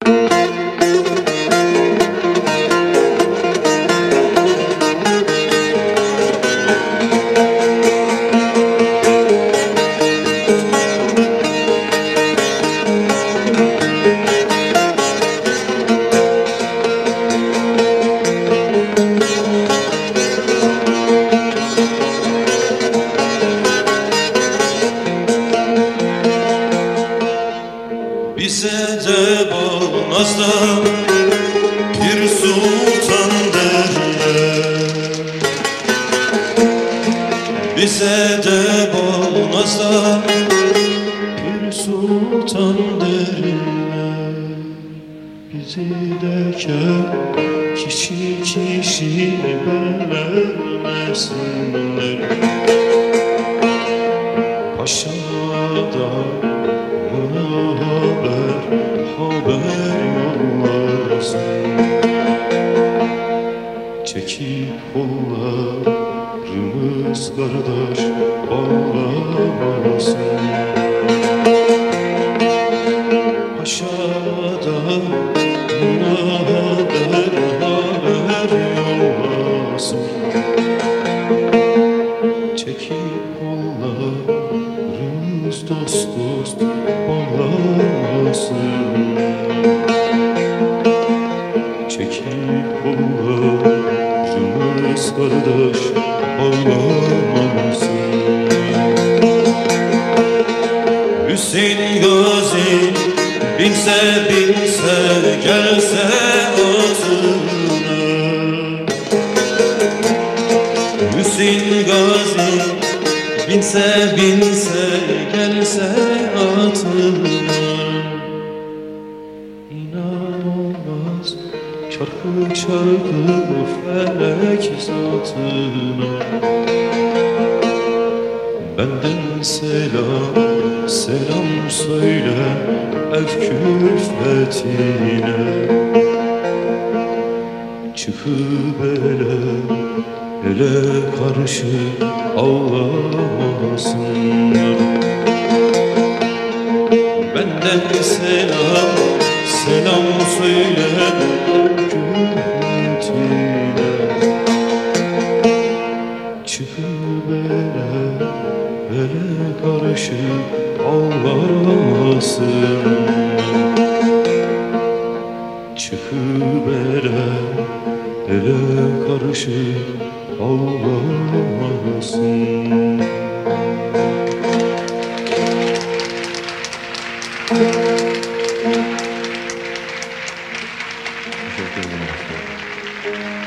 Bize de Boğaz'da bir sultan derler. Bize de Boğaz'da bir sultan derler. Bizi derken kişi kişi vermesinler. Paşa'da haber yollasın. Çekip kollarımız kardeş bağlamasın. Paşa'da haber yollasın. Çekip kollarımız dost dost bağlamasın. Çekip kollarımız kardeş bağlamasın. Hüseyin Gazi binse binse gelse atına. Hüseyin Gazi binse binse gelse atına. İnan olmaz çarpı çarpı felek zatına. Benden selam selam söyle ev külfetine. Çıkıp ele karşı ağlamasınlar. Benden selam selam söyle külfetine. Çıkıp ele karşı ağlamasın. Çıkıp ele karşı ağlamasın. Teşekkür ederim.